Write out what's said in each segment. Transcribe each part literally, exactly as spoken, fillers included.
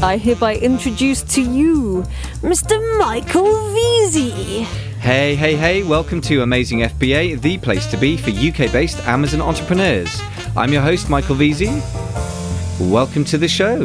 I hereby introduce to you Mister Michael Veazey. Hey, hey, hey, welcome to Amazing F B A, the place to be for U K-based Amazon entrepreneurs. I'm your host, Michael Veazey. Welcome to the show.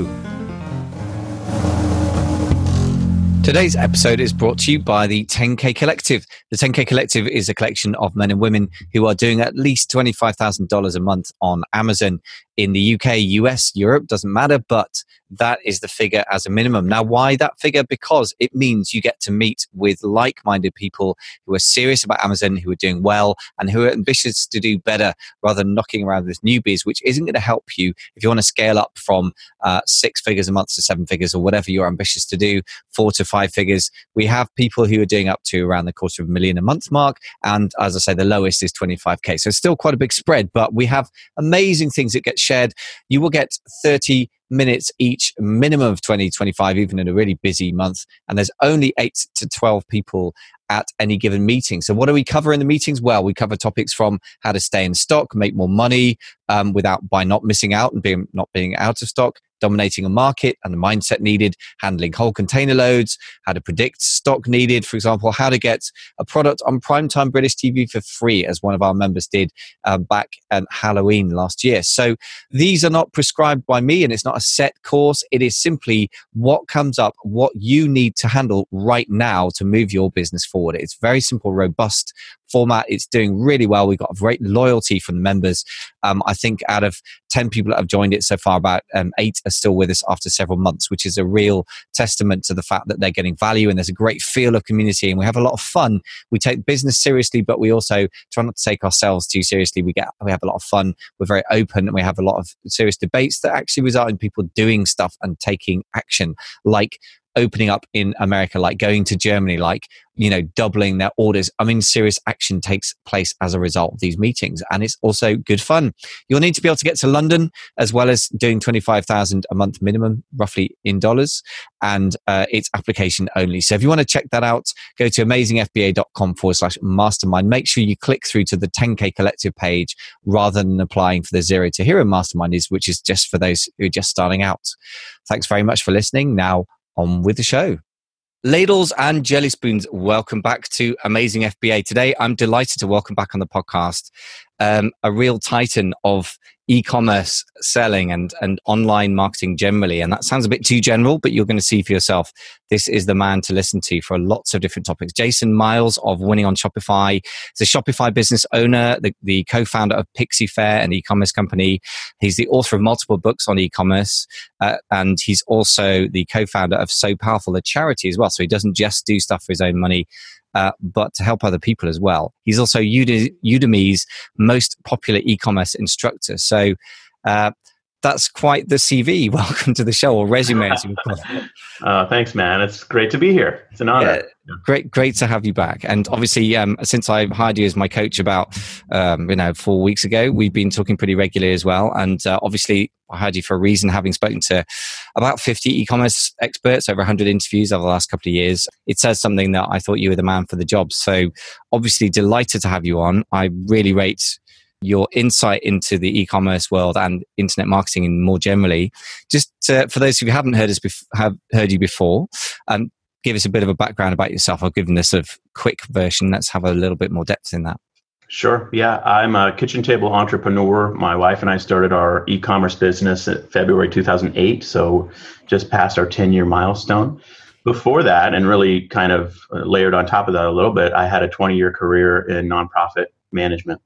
Today's episode is brought to you by the ten K Collective. The ten K Collective is a collection of men and women who are doing at least twenty-five thousand dollars a month on Amazon in the U K, U S, Europe, doesn't matter, but that is the figure as a minimum. Now, why that figure? Because it means you get to meet with like-minded people who are serious about Amazon, who are doing well, and who are ambitious to do better rather than knocking around with newbies, which isn't going to help you if you want to scale up from uh, six figures a month to seven figures or whatever you're ambitious to do, four to five figures. We have people who are doing up to around the quarter of a million a month mark. And as I say, the lowest is twenty-five K. So it's still quite a big spread, but we have amazing things that get shared. You will get thirty minutes each, minimum of twenty, twenty-five, even in a really busy month. And there's only eight to twelve people at any given meeting. So what do we cover in the meetings? Well, we cover topics from how to stay in stock, make more money um, without by not missing out and being not being out of stock, dominating a market and the mindset needed, handling whole container loads, how to predict stock needed, for example, how to get a product on primetime British T V for free, as one of our members did uh, back at Halloween last year. So these are not prescribed by me, and it's not a set course. It is simply what comes up, what you need to handle right now to move your business forward. It's very simple, robust format. It's doing really well. We've got great loyalty from the members. Um, I think out of ten people that have joined it so far, about um, eight are still with us after several months, which is a real testament to the fact that they're getting value and there's a great feel of community and we have a lot of fun. We take business seriously, but we also try not to take ourselves too seriously. We get we have a lot of fun. We're very open and we have a lot of serious debates that actually result in people doing stuff and taking action, like opening up in America, like going to Germany, like, you know, doubling their orders. I mean, serious action takes place as a result of these meetings, and it's also good fun. You'll need to be able to get to London, as well as doing twenty-five thousand a month minimum, roughly in dollars, and uh, it's application only. So if you want to check that out, go to amazingfba.com forward slash mastermind. Make sure you click through to the ten K Collective page rather than applying for the Zero to Hero Mastermind, is which is just for those who are just starting out. Thanks very much for listening. Now, on with the show. Ladles and jelly spoons, welcome back to Amazing F B A. Today, I'm delighted to welcome back on the podcast um, a real titan of e-commerce selling and, and online marketing generally. And that sounds a bit too general, but you're going to see for yourself. This is the man to listen to for lots of different topics. Jason Miles of Winning on Shopify. He's a Shopify business owner, the, the co-founder of Pixie Fair, an e-commerce company. He's the author of multiple books on e-commerce. Uh, and he's also the co-founder of So Powerful, a charity as well. So he doesn't just do stuff for his own money, Uh, but to help other people as well. He's also Ud- Udemy's most popular e-commerce instructor. So uh, that's quite the C V. Welcome to the show, or resume, as you would call it. Uh, thanks, man. It's great to be here. It's an honor. Yeah, great, great to have you back. And obviously, um, since I hired you as my coach about um, you know four weeks ago, we've been talking pretty regularly as well. And uh, obviously, I hired you for a reason, having spoken to about fifty e-commerce experts, over one hundred interviews over the last couple of years. It says something that I thought you were the man for the job. So obviously delighted to have you on. I really rate your insight into the e-commerce world and internet marketing more generally. Just to, for those who haven't heard us, bef- have heard you before, um, give us a bit of a background about yourself. I'll give them this sort of quick version. Let's have a little bit more depth in that. Sure. Yeah, I'm a kitchen table entrepreneur. My wife and I started our e-commerce business in February two thousand eight, so just passed our ten-year milestone. Before that, and really kind of layered on top of that a little bit, I had a twenty-year career in nonprofit management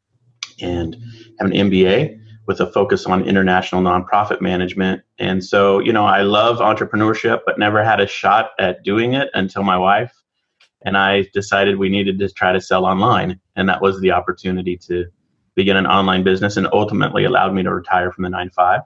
and have an M B A with a focus on international nonprofit management. And so, you know, I love entrepreneurship, but never had a shot at doing it until my wife and I decided we needed to try to sell online. And that was the opportunity to begin an online business, and ultimately allowed me to retire from the nine to five.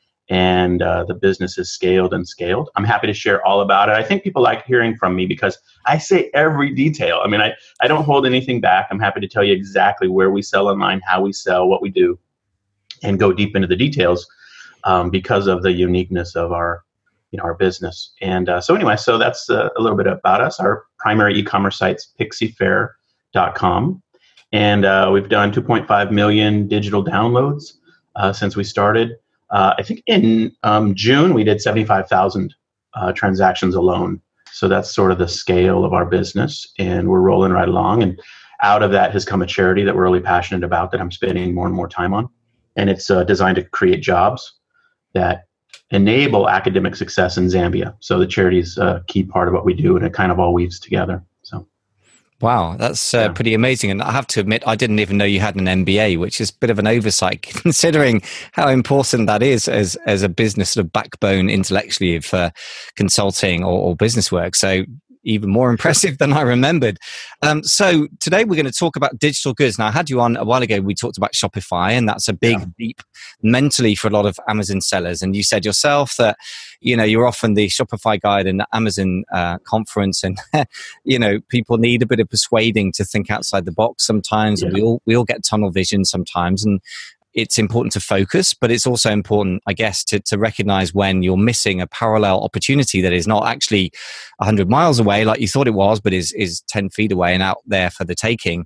And uh, the business has scaled and scaled. I'm happy to share all about it. I think people like hearing from me because I say every detail. I mean, I, I don't hold anything back. I'm happy to tell you exactly where we sell online, how we sell, what we do, and go deep into the details um, because of the uniqueness of our, you know, our business. And uh, so anyway, so that's uh, a little bit about us. Our primary e-commerce site's pixie fair dot com. And uh, we've done two point five million digital downloads uh, since we started. Uh, I think in um, June, we did seventy-five thousand uh, transactions alone. So that's sort of the scale of our business, and we're rolling right along. And out of that has come a charity that we're really passionate about that I'm spending more and more time on. And it's uh, designed to create jobs that enable academic success in Zambia. So the charity is a key part of what we do, and it kind of all weaves together. So. Wow, that's uh, yeah. pretty amazing. And I have to admit, I didn't even know you had an M B A, which is a bit of an oversight considering how important that is as as a business sort of backbone intellectually for consulting or, or business work. So even more impressive than I remembered. Um, so today we're going to talk about digital goods. Now, I had you on a while ago. We talked about Shopify, and that's a big yeah. leap mentally for a lot of Amazon sellers. And you said yourself that, you know, you're often the Shopify guide in the Amazon uh, conference, and you know, people need a bit of persuading to think outside the box sometimes. Yeah. And we all we all get tunnel vision sometimes, and it's important to focus, but it's also important, I guess, to, to recognize when you're missing a parallel opportunity that is not actually one hundred miles away like you thought it was, but is, is ten feet away and out there for the taking.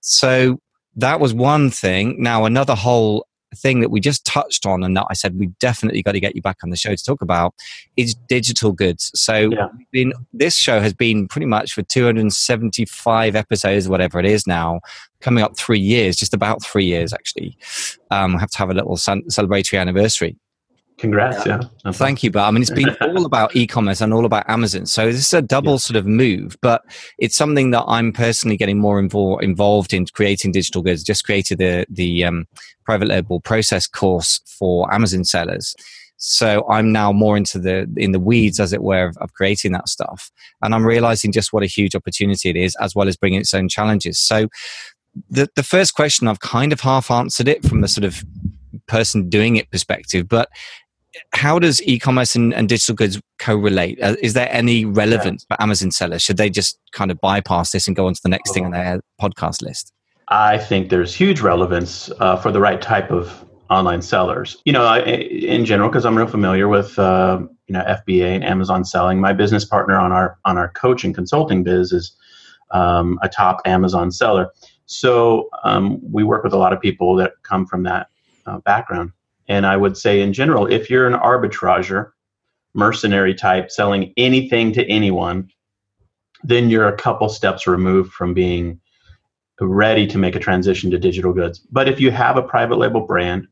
So that was one thing. Now, another whole thing that we just touched on, and that I said we definitely got to get you back on the show to talk about, is digital goods. So yeah. been, this show has been pretty much for two hundred seventy-five episodes, whatever it is now, coming up three years, just about three years actually. Um, I have to have a little ce- celebratory anniversary. Congrats, yeah. yeah. Thank you, but I mean, it's been all about e-commerce and all about Amazon. So this is a double yeah. sort of move, but it's something that I'm personally getting more invo- involved in creating digital goods. Just created the, the um, private label process course for Amazon sellers. So I'm now more into the, in the weeds, as it were, of, of creating that stuff. And I'm realizing just what a huge opportunity it is, as well as bringing its own challenges. So the, the first question, I've kind of half answered it from the sort of person doing it perspective, but how does e-commerce and, and digital goods correlate? Uh, is there any relevance yeah. for Amazon sellers? Should they just kind of bypass this and go on to the next oh. thing on their podcast list? I think there's huge relevance uh, for the right type of online sellers. You know, I, in general, because I'm real familiar with uh, you know F B A and Amazon selling. My business partner on our on our coaching consulting biz is um, a top Amazon seller. So um, we work with a lot of people that come from that uh, background. And I would say in general, if you're an arbitrager, mercenary type, selling anything to anyone, then you're a couple steps removed from being ready to make a transition to digital goods. But if you have a private label brand,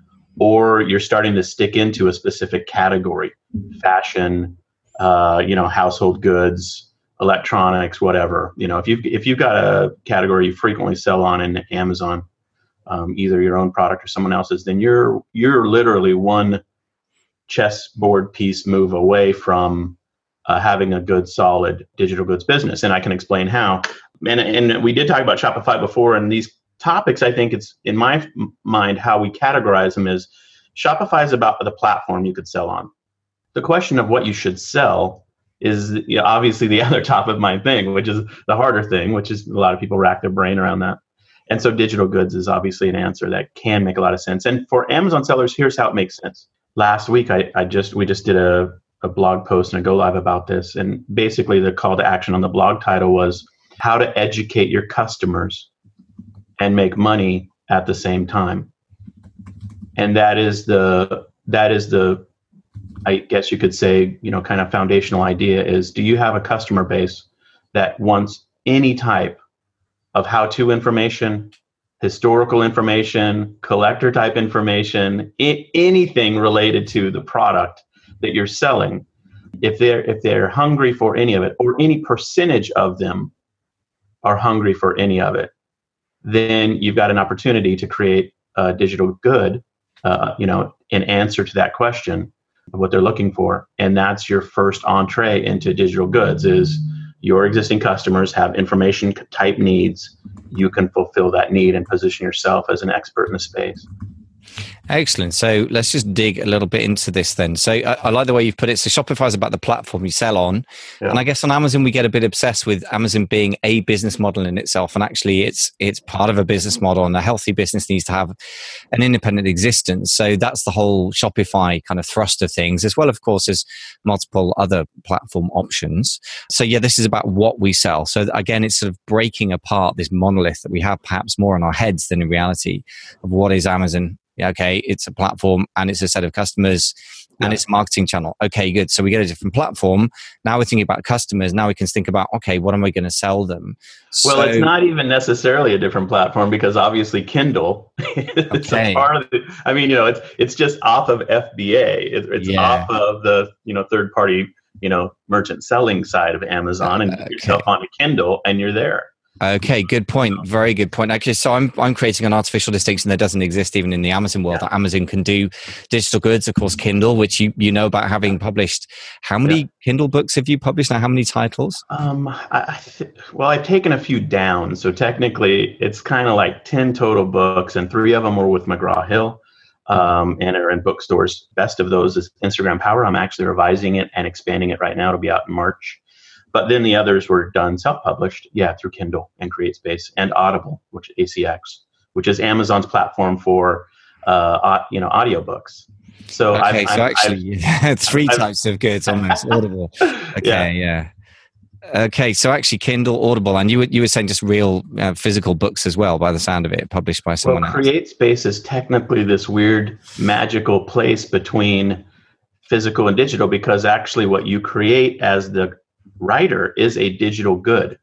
or you're starting to stick into a specific category, fashion, uh, you know, household goods, electronics, whatever, you know, if you've, if you've got a category you frequently sell on in Amazon, Um, either your own product or someone else's, then you're you're literally one chessboard piece move away from uh, having a good, solid digital goods business. And I can explain how. And and we did talk about Shopify before, and these topics, I think it's, in my mind, how we categorize them is Shopify is about the platform you could sell on. The question of what you should sell is, you know, obviously the other top of mind thing, which is the harder thing, which is a lot of people rack their brain around that. And so digital goods is obviously an answer that can make a lot of sense. And for Amazon sellers, here's how it makes sense. Last week, I, I just we just did a, a blog post and a go live about this. And basically the call to action on the blog title was how to educate your customers and make money at the same time. And that is the that is the, I guess you could say, you know, kind of foundational idea is, do you have a customer base that wants any type of how-to information, historical information, collector type information, I- anything related to the product that you're selling? If they're if they're hungry for any of it, or any percentage of them are hungry for any of it, then you've got an opportunity to create a digital good, uh, you know, in answer to that question of what they're looking for. And that's your first entree into digital goods is, your existing customers have information type needs. You can fulfill that need and position yourself as an expert in the space. Excellent. So let's just dig a little bit into this then. So I, I like the way you've put it. So Shopify is about the platform you sell on. Yeah. And I guess on Amazon, we get a bit obsessed with Amazon being a business model in itself. And actually it's it's part of a business model, and a healthy business needs to have an independent existence. So that's the whole Shopify kind of thrust of things, as well, of course, as multiple other platform options. So yeah, this is about what we sell. So again, it's sort of breaking apart this monolith that we have perhaps more in our heads than in reality of what is Amazon Yeah, okay, it's a platform and it's a set of customers and Yeah. it's a marketing channel. Okay, good. So we get a different platform. Now we're thinking about customers. Now we can think about, okay, what am I going to sell them? Well, So, it's not even necessarily a different platform because obviously Kindle it's okay. a part of the, I mean, you know, it's it's just off of F B A. It, it's Yeah. off of the, you know, third party, you know, merchant selling side of Amazon, and Uh, get okay. yourself onto Kindle and you're there. Okay, good point. Very good point. Actually, so I'm I'm creating an artificial distinction that doesn't exist even in the Amazon world. Yeah. That Amazon can do digital goods, of course, Kindle, which you you know about having published. How many Yeah. Kindle books have you published now? How many titles? Um, I, I th- well, I've taken a few down, so technically it's kind of like ten total books, and three of them were with McGraw Hill, um, and are in bookstores. Best of those is Instagram Power. I'm actually revising it and expanding it right now. It'll be out in March. But then the others were done self-published, yeah, through Kindle and CreateSpace and Audible, which A C X, which is Amazon's platform for uh, au- you know, audiobooks. So Okay, I've, so I've, actually, yeah, three I've- types of goods almost. Audible. Okay, yeah. yeah. Okay, so actually, Kindle, Audible, and you were you were saying just real uh, physical books as well, by the sound of it, published by Well, someone else. CreateSpace is technically this weird magical place between physical and digital, because actually what you create as the writer is a digital good.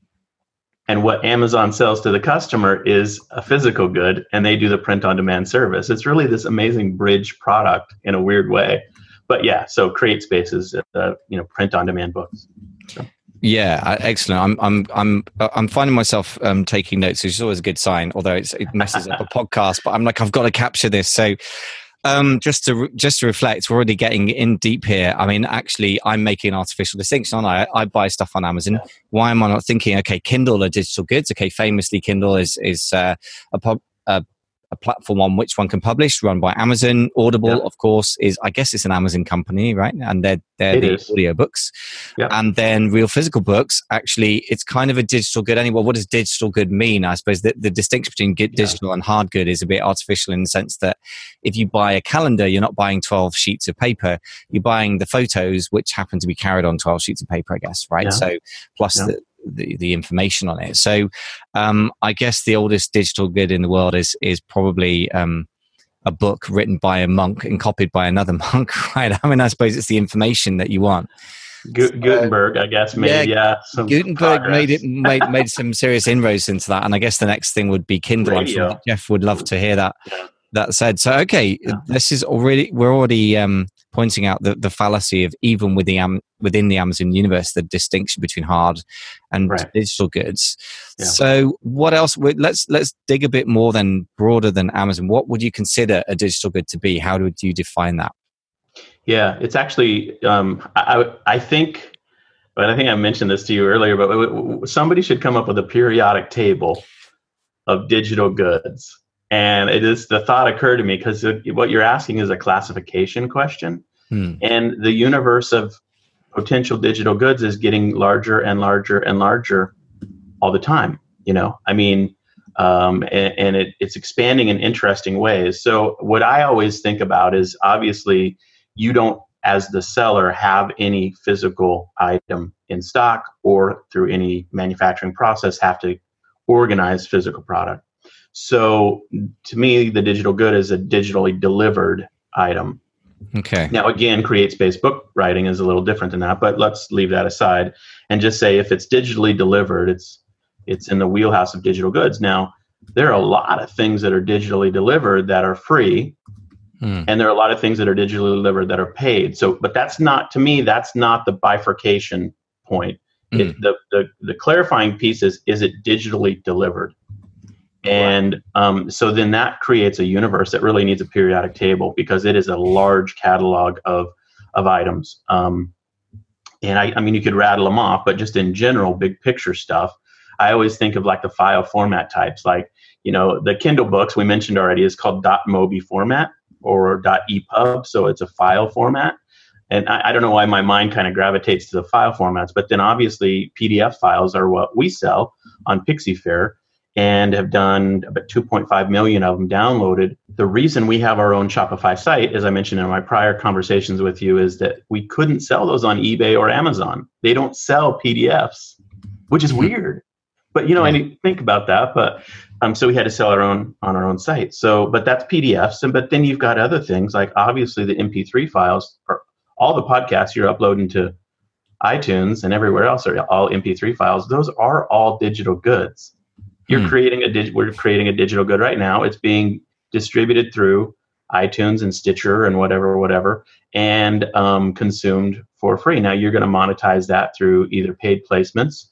And what Amazon sells to the customer is a physical good, and they do the print on demand service. It's really this amazing bridge product in a weird way. But yeah, so CreateSpace is uh, you know, print on demand books. So. Yeah, uh, excellent. I'm I'm I'm uh, I'm finding myself um, taking notes, which is always a good sign. Although it's, it messes up a podcast, but I'm like, I've got to capture this. So, um, just to re- just to reflect, we're already getting in deep here. I mean, actually, I'm making an artificial distinction. Aren't I? I buy stuff on Amazon. Why am I not thinking? Okay, Kindle are digital goods. Okay, famously, Kindle is is uh, a pub. Uh, a platform on which one can publish, run by Amazon. Audible, Yeah. of course, is, I guess it's an Amazon company, right? And they're, they're It the is. audio books. Yeah. And then real physical books, actually, it's kind of a digital good anyway. What does digital good mean? I suppose the, the distinction between good, Yeah. digital and hard good is a bit artificial in the sense that if you buy a calendar, you're not buying twelve sheets of paper. You're buying the photos, which happen to be carried on twelve sheets of paper, I guess, right? Yeah. So plus Yeah. the The, the information on it. So um, I guess the oldest digital good in the world is is probably um, a book written by a monk and copied by another monk, right? I mean, I suppose it's the information that you want. Gu- Gutenberg, I guess, made yeah, yeah, some Gutenberg progress. made it made made some serious inroads into that, and I guess the next thing would be Kindle. I'm sure Radio. that Jeff would love to hear that. Yeah. That said, so okay, Yeah. this is already we're already um, pointing out the, the fallacy of even with the Am- within the Amazon universe, the distinction between hard and Right. digital goods. Yeah. So, what else? would- Let's let's dig a bit more than broader than Amazon. What would you consider a digital good to be? How would you define that? Yeah, it's actually, um, I, I think, but I think I mentioned this to you earlier, but w- w- somebody should come up with a periodic table of digital goods. And it is, the thought occurred to me because what you're asking is a classification question. Hmm. And the universe of potential digital goods is getting larger and larger and larger all the time. You know, I mean, um, and, and it, it's expanding in interesting ways. So what I always think about is obviously you don't, as the seller, have any physical item in stock or through any manufacturing process have to organize physical product. So to me, the digital good is a digitally delivered item. Okay. Now, again, CreateSpace book writing is a little different than that, but let's leave that aside and just say if it's digitally delivered, it's it's in the wheelhouse of digital goods. Now, there are a lot of things that are digitally delivered that are free, Hmm. and there are a lot of things that are digitally delivered that are paid. So, but that's not, to me, that's not the bifurcation point. It, the, the the clarifying piece is, is it digitally delivered? And um, so then that creates a universe that really needs a periodic table because it is a large catalog of of items. Um, and I, I mean, you could rattle them off, but just in general, big picture stuff, I always think of like the file format types. Like, you know, the Kindle books we mentioned already is called .mobi format or .epub, so it's a file format. And I, I don't know why my mind kind of gravitates to the file formats, but then obviously P D F files are what we sell on Pixie Fair and have done about two point five million of them downloaded. The reason we have our own Shopify site, as I mentioned in my prior conversations with you, is that we couldn't sell those on eBay or Amazon. They don't sell P D Fs, which is weird. But, you know, Yeah. and you think about that, but Um, so we had to sell our own on our own site. So, but that's P D Fs, and but then you've got other things like obviously the M P three files, or all the podcasts you're uploading to iTunes and everywhere else are all M P three files. Those are all digital goods. You're hmm. creating a dig- we're creating a digital good right now. It's being distributed through iTunes and Stitcher and whatever, whatever, and um, consumed for free. Now you're going to monetize that through either paid placements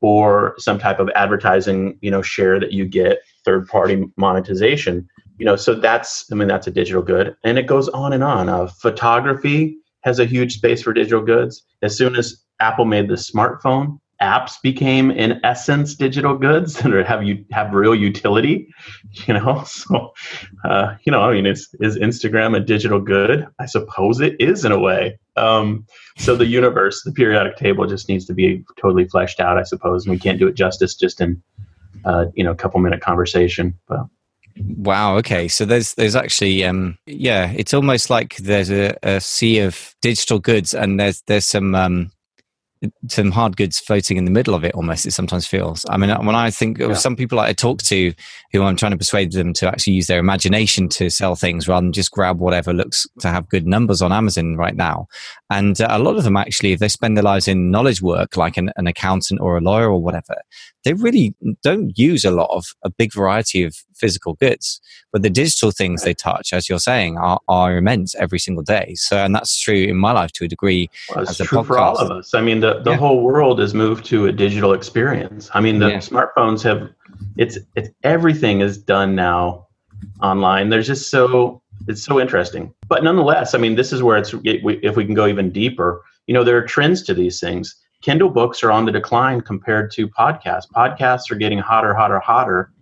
or some type of advertising, you know, share that you get, third-party monetization. You know, so that's, I mean, that's a digital good, and it goes on and on. Uh, photography has a huge space for digital goods. As soon as Apple made the smartphone, apps became, in essence, digital goods that have you have real utility. You know, so uh, you know, I mean, is is Instagram a digital good? I suppose it is in a way. Um, so the universe, the periodic table, just needs to be totally fleshed out, I suppose. And we can't do it justice just in uh, you know, a couple minute conversation. But wow. Okay. So there's there's actually um, yeah, it's almost like there's a, a sea of digital goods, and there's there's some. Um, some hard goods floating in the middle of it almost, it sometimes feels. I mean, when I think of yeah. some people I talk to who I'm trying to persuade them to actually use their imagination to sell things rather than just grab whatever looks to have good numbers on Amazon right now. And uh, a lot of them actually, if they spend their lives in knowledge work, like an, an accountant or a lawyer or whatever, they really don't use a lot of a big variety of physical goods. But the digital things they touch, as you're saying, are, are immense every single day. So, and that's true in my life to a degree. Well, it's true for all of us. I mean, the, the yeah. whole world has moved to a digital experience. I mean, the yeah. smartphones have, it's, it's, everything is done now online. There's just so, it's so interesting. But nonetheless, I mean, this is where it's, it, we, if we can go even deeper, you know, there are trends to these things. Kindle books are on the decline compared to podcasts. Podcasts are getting hotter, hotter, hotter,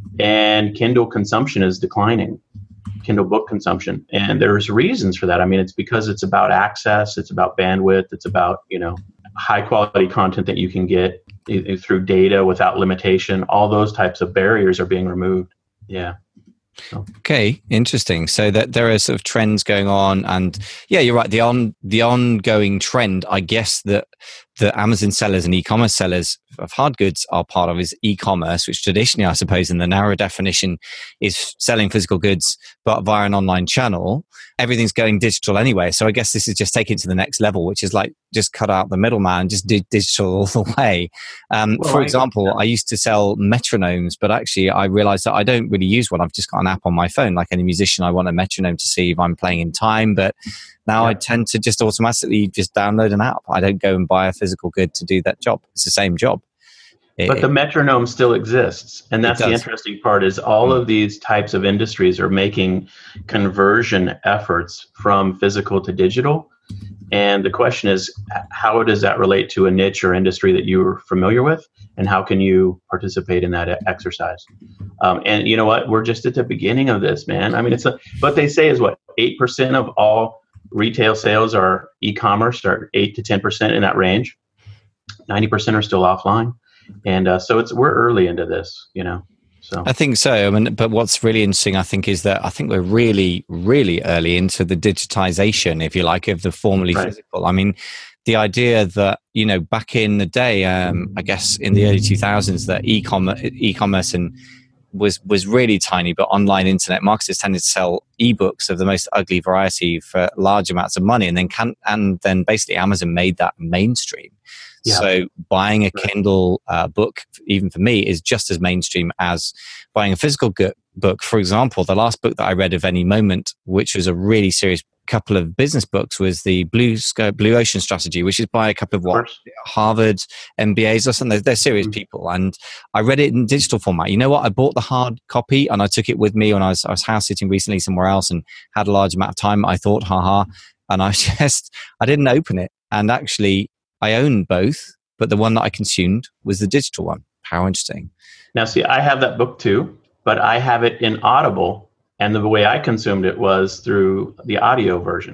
and Kindle consumption is declining, Kindle book consumption. And there's reasons for that. I mean, it's because it's about access, it's about bandwidth, it's about, you know, high quality content that you can get through data without limitation. All those types of barriers are being removed. Yeah. So. Okay, interesting. So that there are sort of trends going on, and yeah, you're right. The on the ongoing trend, I guess, that the Amazon sellers and e-commerce sellers of hard goods are part of is e-commerce, which traditionally, I suppose, in the narrow definition, is selling physical goods but via an online channel. Everything's going digital anyway, so I guess this is just taking it to the next level, which is like just cut out the middleman, just do digital all the way. Um, well, for example, I, I used to sell metronomes, but actually I realized that I don't really use one. I've just got an app on my phone. Like any musician, I want a metronome to see if I'm playing in time, but now yeah. I tend to just automatically just download an app. I don't go and buy a physical good to do that job. It's the same job. But it, the metronome still exists. And that's the interesting part is all mm. of these types of industries are making conversion efforts from physical to digital. And the question is, how does that relate to a niche or industry that you're familiar with? And how can you participate in that exercise? Um, and you know what? We're just at the beginning of this, man. I mean, it's a, what they say is what, eight percent of all retail sales are e-commerce, or eight to ten percent in that range. ninety percent are still offline. And uh, so it's we're early into this, you know. So I think so. I mean, but what's really interesting, I think, is that I think we're really, really early into the digitization, if you like, of the formerly right. physical. I mean, the idea that, you know, back in the day, um, I guess in the early two thousands, that e-commerce, e-commerce and was was really tiny, but online internet marketers tended to sell ebooks of the most ugly variety for large amounts of money, and then can and then basically Amazon made that mainstream. Yeah. So buying a Kindle uh, book, even for me, is just as mainstream as buying a physical go- book. For example, the last book that I read of any moment, which was a really serious couple of business books, was the Blue Sky, Blue Ocean Strategy, which is by a couple of what of Harvard M B As or something. They're, they're serious mm-hmm. people, and I read it in digital format. You know what? I bought the hard copy and I took it with me when I was I was house sitting recently somewhere else and had a large amount of time. I thought, haha, and I just I didn't open it, and actually I own both, but the one that I consumed was the digital one. How interesting. Now, see, I have that book too, but I have it in Audible. And the way I consumed it was through the audio version.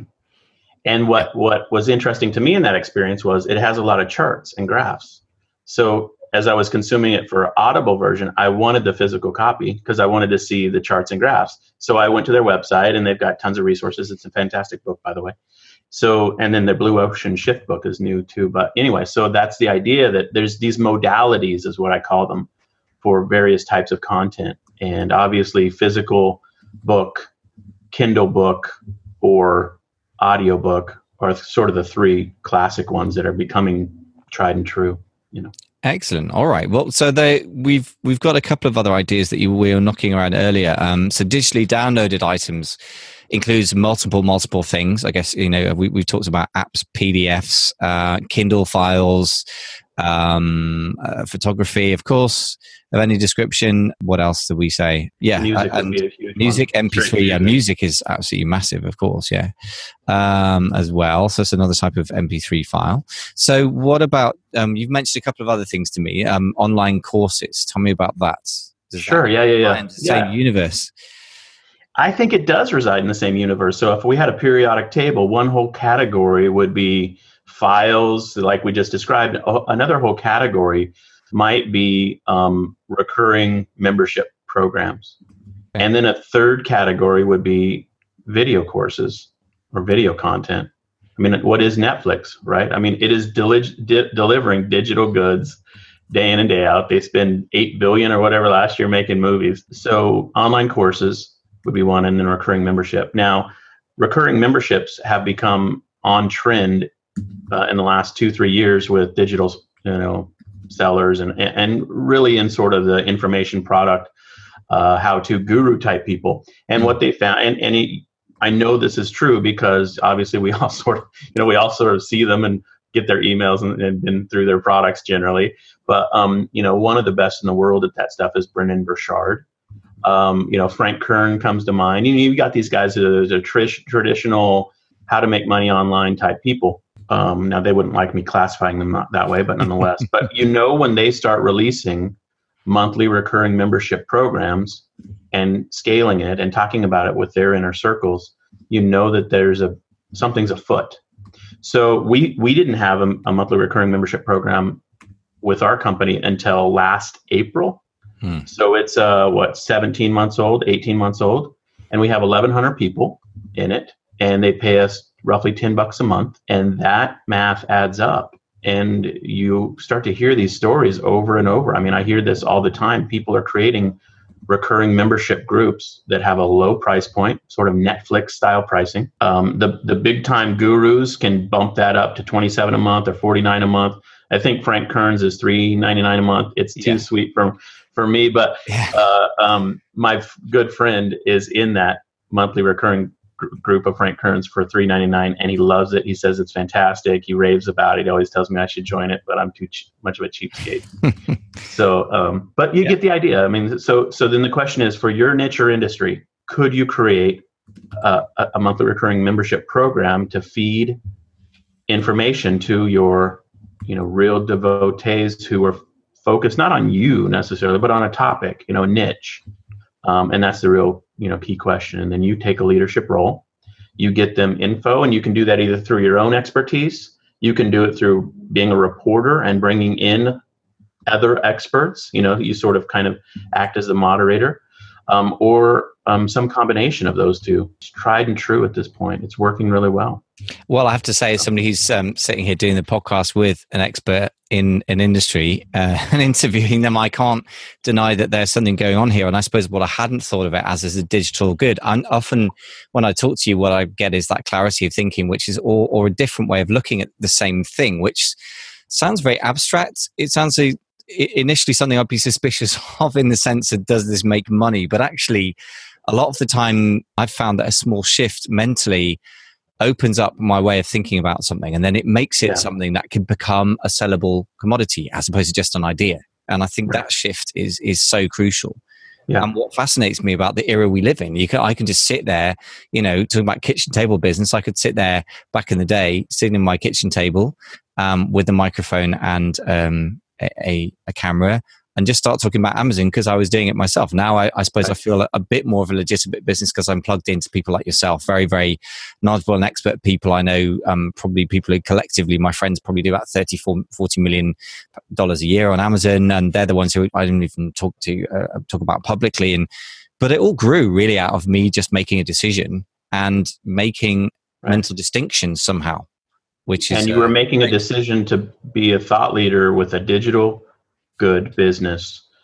And what, what was interesting to me in that experience was it has a lot of charts and graphs. So as I was consuming it for Audible version, I wanted the physical copy because I wanted to see the charts and graphs. So I went to their website, and they've got tons of resources. It's a fantastic book, by the way. So, and then the Blue Ocean Shift book is new too. But anyway, so that's the idea, that there's these modalities, is what I call them, for various types of content. And obviously physical book, Kindle book, or audiobook are sort of the three classic ones that are becoming tried and true, you know. Excellent. All right. Well, so they, we've we've got a couple of other ideas that you we were knocking around earlier. Um, so digitally downloaded items includes multiple multiple things. I guess you know we we've talked about apps, P D Fs, uh, Kindle files, um, uh, photography, of course, of any description. What else did we say? Yeah, music, uh, would be a huge music, one. M P three. Yeah, music is absolutely massive, of course. Yeah, um, as well. So it's another type of M P three file. So what about? Um, you've mentioned a couple of other things to me. Um, online courses. Tell me about that. Does sure. That yeah. Yeah. Yeah. the same yeah. universe. I think it does reside in the same universe. So if we had a periodic table, one whole category would be files, like we just described. Another whole category might be um, recurring membership programs. Okay. And then a third category would be video courses or video content. I mean, what is Netflix, right? I mean, it is deli- di- delivering digital goods day in and day out. They spend eight billion dollars or whatever last year making movies. So online courses would be one, and then recurring membership. Now, recurring memberships have become on trend uh, in the last two, three years with digital, you know, sellers and and really in sort of the information product, uh, how-to guru type people. And what they found, and, and it, I know this is true because obviously we all sort of, you know, we all sort of see them and get their emails and, and been through their products generally. But, um, you know, one of the best in the world at that stuff is Brendon Burchard. Um, you know, Frank Kern comes to mind. You know, you've got these guys that are, that are tr- traditional how to make money online type people. Um, now, they wouldn't like me classifying them not that way, but nonetheless. But you know, when they start releasing monthly recurring membership programs and scaling it and talking about it with their inner circles, you know that there's a something's afoot. So we we didn't have a, a monthly recurring membership program with our company until last April. Hmm. So it's uh, what seventeen months old, eighteen months old, and we have eleven hundred people in it, and they pay us roughly ten bucks a month, and that math adds up. And you start to hear these stories over and over. I mean, I hear this all the time. People are creating recurring membership groups that have a low price point, sort of Netflix style pricing. Um, the the big time gurus can bump that up to twenty-seven a month or forty-nine a month. I think Frank Kern's is three ninety-nine a month. It's too yeah. sweet for for me, but yeah. uh, um, my f- good friend is in that monthly recurring gr- group of Frank Kern's for three ninety-nine, and he loves it. He says it's fantastic. He raves about it. He always tells me I should join it, but I'm too ch- much of a cheapskate. so, um, but you yeah. get the idea. I mean, so so then the question is, for your niche or industry, could you create uh, a, a monthly recurring membership program to feed information to your, you know, real devotees who are focused not on you necessarily, but on a topic, you know, a niche. Um, and that's the real, you know, key question. And then you take a leadership role, you get them info, and you can do that either through your own expertise. You can do it through being a reporter and bringing in other experts. You know, you sort of kind of act as the moderator, um, or um, some combination of those two. It's tried and true at this point. It's working really well. Well, I have to say, as somebody who's um, sitting here doing the podcast with an expert in an industry uh, and interviewing them, I can't deny that there's something going on here. And I suppose what I hadn't thought of it as is a digital good. And often when I talk to you, what I get is that clarity of thinking, which is or, or a different way of looking at the same thing, which sounds very abstract. It sounds like initially something I'd be suspicious of in the sense of, does this make money? But actually, a lot of the time I've found that a small shift mentally opens up my way of thinking about something, and then it makes it yeah. something that can become a sellable commodity as opposed to just an idea. And I think right. that shift is is so crucial. Yeah. And what fascinates me about the era we live in, you can I can just sit there, you know, talking about kitchen table business. I could sit there back in the day, sitting in my kitchen table um, with a microphone and um, a, a camera, and just start talking about Amazon because I was doing it myself. Now I, I suppose right. I feel a, a bit more of a legitimate business because I'm plugged into people like yourself, very, very knowledgeable and expert people. I know um, probably people who collectively, my friends probably do about thirty, forty million dollars a year on Amazon, and they're the ones who I don't even talk to uh, talk about publicly. And but it all grew really out of me just making a decision and making right. mental distinctions somehow. Which is, and you uh, were making great. a decision to be a thought leader with a digital good business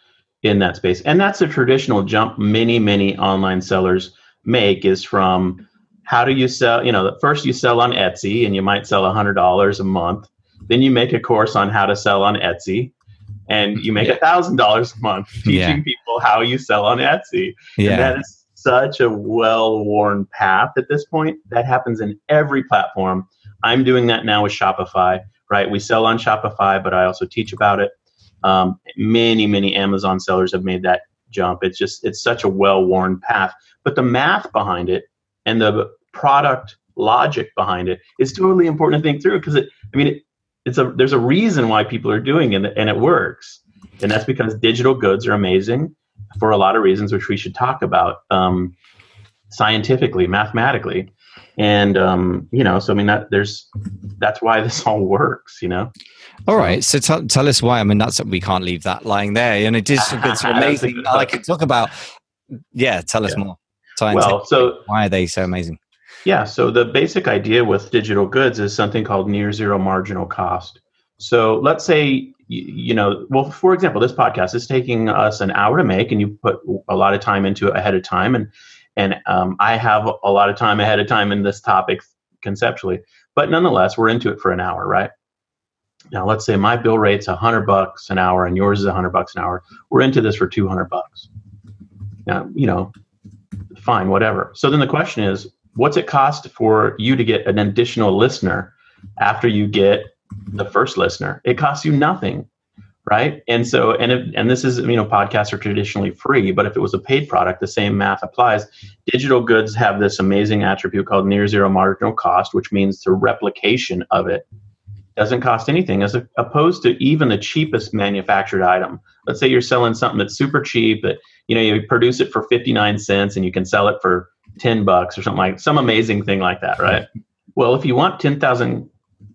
in that space. And that's a traditional jump many, many online sellers make, is from how do you sell, you know, first you sell on Etsy and you might sell one hundred dollars a month. Then you make a course on how to sell on Etsy and you make a thousand dollars a month teaching Yeah. people how you sell on Etsy. Yeah. And that is such a well-worn path at this point. That happens in every platform. I'm doing that now with Shopify, right? We sell on Shopify, but I also teach about it. Um, many, many Amazon sellers have made that jump. It's just, it's such a well-worn path. But the math behind it and the product logic behind it is totally important to think through, because it, I mean, it, it's a, there's a reason why people are doing it, and it works. And that's because digital goods are amazing for a lot of reasons, which we should talk about um, scientifically, mathematically. And, um, you know, so I mean, that there's, that's why this all works, you know? All right. So tell, tell us why. I mean, that's, we can't leave that lying there. You know, digital goods are amazing. I can talk about, yeah, tell us yeah. more. Well, so why are they so amazing? Yeah. So the basic idea with digital goods is something called near zero marginal cost. So let's say, you know, well, for example, this podcast is taking us an hour to make, and you put a lot of time into it ahead of time. And, and um, I have a lot of time ahead of time in this topic conceptually, but nonetheless, we're into it for an hour, right? Now, let's say my bill rate's a hundred bucks an hour and yours is a hundred bucks an hour. We're into this for two hundred bucks. Now, you know, fine, whatever. So then the question is, what's it cost for you to get an additional listener after you get the first listener? It costs you nothing, right? And so, and if, and this is, you know, podcasts are traditionally free, but if it was a paid product, the same math applies. Digital goods have this amazing attribute called near zero marginal cost, which means the replication of it doesn't cost anything, as opposed to even the cheapest manufactured item. Let's say you're selling something that's super cheap, that, you know, you produce it for fifty-nine cents and you can sell it for ten bucks or something, like some amazing thing like that, right? Well, if you want ten thousand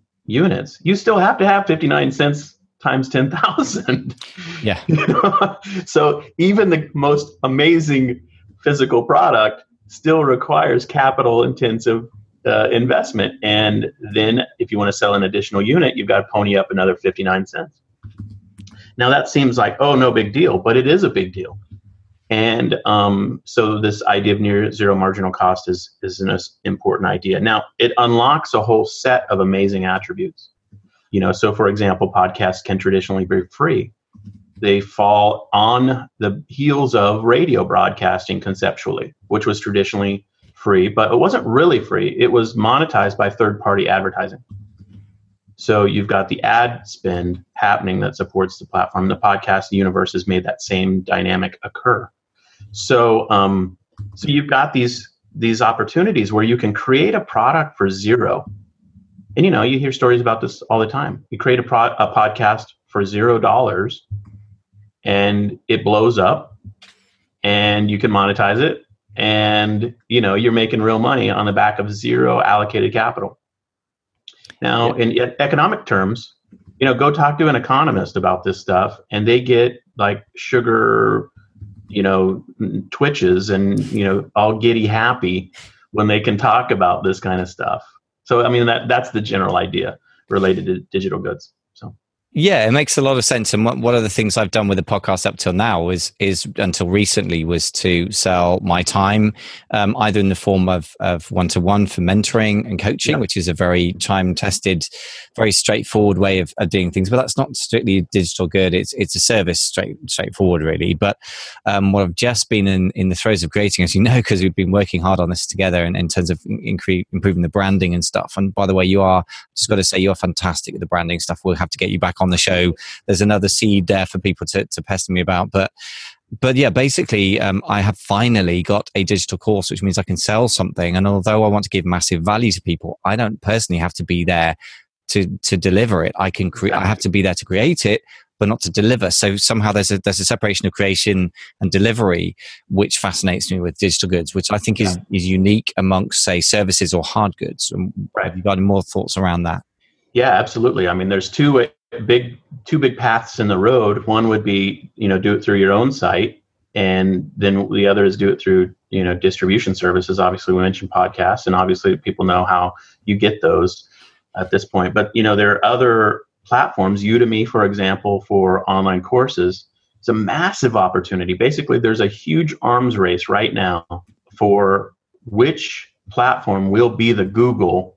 units, you still have to have fifty-nine cents times ten thousand. Yeah. You know? So even the most amazing physical product still requires capital intensive uh, investment. And then if you want to sell an additional unit, you've got to pony up another fifty-nine cents. Now that seems like, oh, no big deal, but it is a big deal. And um, so this idea of near zero marginal cost is, is an important idea. Now, it unlocks a whole set of amazing attributes. You know, so for example, podcasts can traditionally be free. They fall on the heels of radio broadcasting conceptually, which was traditionally free, but it wasn't really free. It was monetized by third-party advertising. So you've got the ad spend happening that supports the platform. The podcast universe has made that same dynamic occur. So, um, so you've got these these opportunities where you can create a product for zero. And, you know, you hear stories about this all the time. You create a, pro- a podcast for zero dollars and it blows up and you can monetize it. And, you know, you're making real money on the back of zero allocated capital. Now, in economic terms, you know, go talk to an economist about this stuff and they get like sugar, you know, twitches and, you know, all giddy happy when they can talk about this kind of stuff. So, I mean, that that's the general idea related to digital goods. So. Yeah, it makes a lot of sense. And one of the things I've done with the podcast up till now is, is until recently, was to sell my time, um, either in the form of, of one-to-one for mentoring and coaching, yeah. which is a very time-tested, very straightforward way of, of doing things. But that's not strictly a digital good. It's it's a service, straight straightforward, really. But um, what I've just been in, in the throes of creating, as you know, because we've been working hard on this together in, in terms of incre- improving the branding and stuff. And by the way, you are, just got to say, you're fantastic at the branding stuff. We'll have to get you back on the show. There's another seed there for people to, to pester me about, but but yeah, basically um, I have finally got a digital course, which means I can sell something, and although I want to give massive value to people, I don't personally have to be there to to deliver it. I can cre- I have to be there to create it, but not to deliver. So somehow there's a there's a separation of creation and delivery, which fascinates me with digital goods, which I think is is unique amongst, say, services or hard goods. Right. Have you got any more thoughts around that? Yeah, absolutely. I mean, there's two big two big paths in the road. One would be, you know, do it through your own site, and then the other is do it through, you know, distribution services. Obviously, we mentioned podcasts, and obviously people know how you get those at this point. But, you know, there are other platforms, Udemy, for example, for online courses. It's a massive opportunity. Basically, there's a huge arms race right now for which platform will be the Google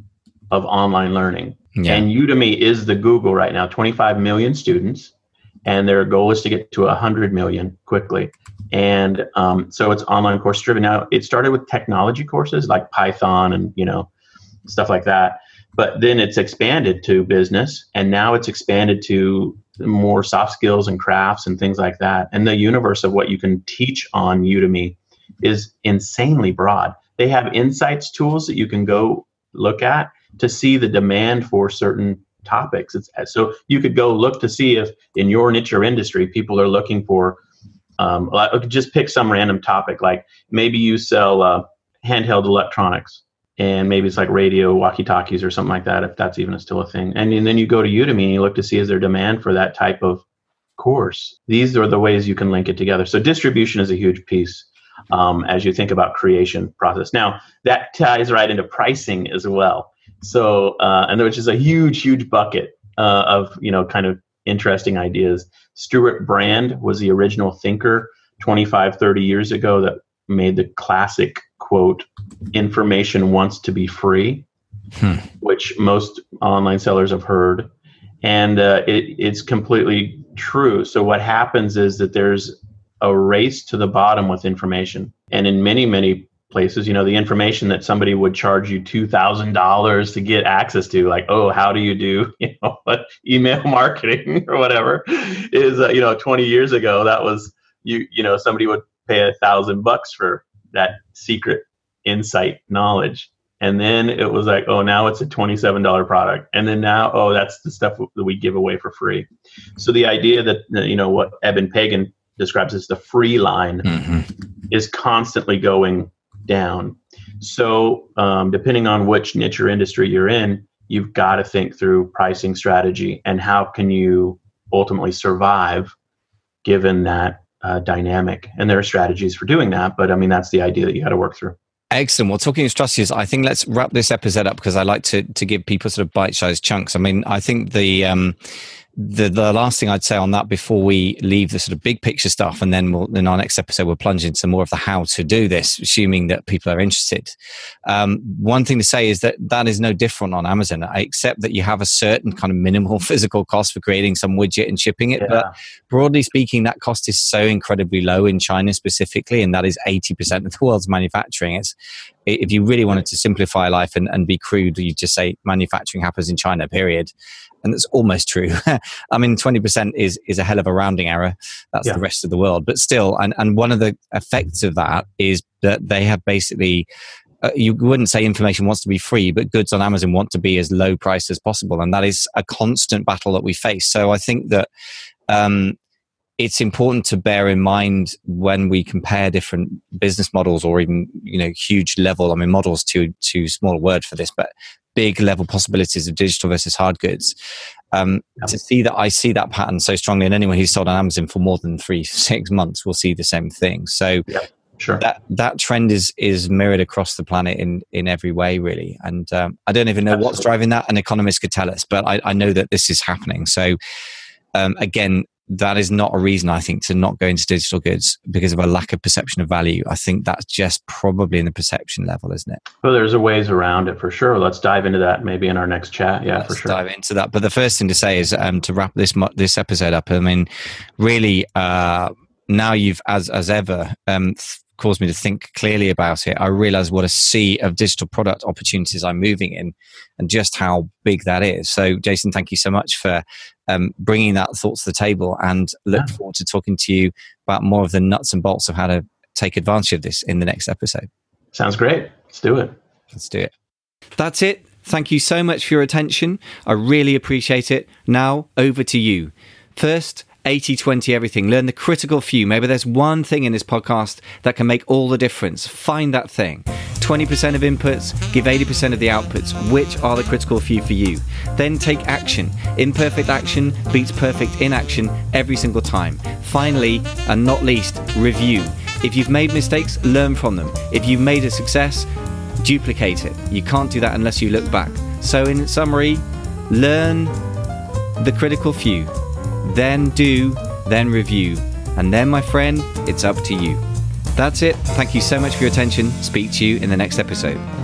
of online learning. Yeah. And Udemy is the Google right now, twenty-five million students, and their goal is to get to one hundred million quickly. And um, so it's online course driven. Now, it started with technology courses like Python and, you know, stuff like that. But then it's expanded to business, and now it's expanded to more soft skills and crafts and things like that. And the universe of what you can teach on Udemy is insanely broad. They have insights tools that you can go look at to see the demand for certain topics. It's, so you could go look to see if in your niche or industry, people are looking for, um, just pick some random topic, like maybe you sell uh, handheld electronics, and maybe it's like radio, walkie-talkies or something like that, if that's even still a thing. And, and then you go to Udemy and you look to see is there demand for that type of course. These are the ways you can link it together. So distribution is a huge piece um, as you think about creation process. Now, that ties right into pricing as well. So, uh, and which is a huge, huge bucket uh, of, you know, kind of interesting ideas. Stuart Brand was the original thinker twenty-five, thirty years ago that made the classic quote, information wants to be free, hmm. which most online sellers have heard. And uh, it, it's completely true. So what happens is that there's a race to the bottom with information. And in many, many places, you know, the information that somebody would charge you two thousand dollars to get access to, like, oh, how do you do, you know, email marketing or whatever, is, uh, you know, twenty years ago, that was, you, you know, somebody would pay a thousand bucks for that secret insight knowledge. And then it was like, oh, now it's a twenty-seven dollars product. And then now, oh, that's the stuff that we give away for free. So the idea that, you know, what Eben Pagan describes as the free line mm-hmm. is constantly going down. So um, depending on which niche or industry you're in, you've got to think through pricing strategy and how can you ultimately survive given that uh, dynamic. And there are strategies for doing that. But I mean, that's the idea that you got to work through. Excellent. Well, talking of strategies, I think let's wrap this episode up because I like to to give people sort of bite-sized chunks. I mean, I think the um, the the last thing I'd say on that before we leave the sort of big picture stuff, and then we'll, in our next episode we'll plunge into more of the how to do this, assuming that people are interested. Um, one thing to say is that that is no different on Amazon, except that you have a certain kind of minimal physical cost for creating some widget and shipping it. Yeah. But broadly speaking, that cost is so incredibly low in China specifically, and that is eighty percent of the world's manufacturing. It's if you really wanted to simplify life and, and be crude, you just say manufacturing happens in China, period. And that's almost true. I mean, twenty percent is is a hell of a rounding error. That's yeah. the rest of the world. But still, and, and one of the effects of that is that they have basically, uh, you wouldn't say information wants to be free, but goods on Amazon want to be as low priced as possible. And that is a constant battle that we face. So I think that um, it's important to bear in mind when we compare different business models or even, you know, huge level, I mean, models too, too small a word for this, but big level possibilities of digital versus hard goods. Um, yeah. To see that, I see that pattern so strongly, and anyone who's sold on Amazon for more than three, six months will see the same thing. So yeah, sure. that that trend is is mirrored across the planet in in every way, really. And um, I don't even know Absolutely. what's driving that. An economist could tell us, but I, I know that this is happening. So um, again, that is not a reason, I think, to not go into digital goods because of a lack of perception of value. I think that's just probably in the perception level, isn't it? Well, there's a ways around it for sure. Let's dive into that maybe in our next chat. Yeah, Let's for sure. dive into that. But the first thing to say is um, to wrap this this episode up. I mean, really, uh, now you've, as as ever, um, th- caused me to think clearly about it. I realize what a sea of digital product opportunities I'm moving in and just how big that is. So, Jason, thank you so much for um, bringing that thought to the table, and look yeah. forward to talking to you about more of the nuts and bolts of how to take advantage of this in the next episode. Sounds great. Let's do it. Let's do it. That's it. Thank you so much for your attention. I really appreciate it. Now, over to you. First, eighty twenty everything. Learn the critical few. Maybe there's one thing in this podcast that can make all the difference. Find that thing. twenty percent of inputs, give eighty percent of the outputs. Which are the critical few for you? Then take action. Imperfect action beats perfect inaction every single time. Finally, and not least, review. If you've made mistakes, learn from them. If you've made a success, duplicate it. You can't do that unless you look back. So in summary, learn the critical few. Then do then review. And then, my friend, it's up to you. That's it. Thank you so much for your attention. Speak to you in the next episode.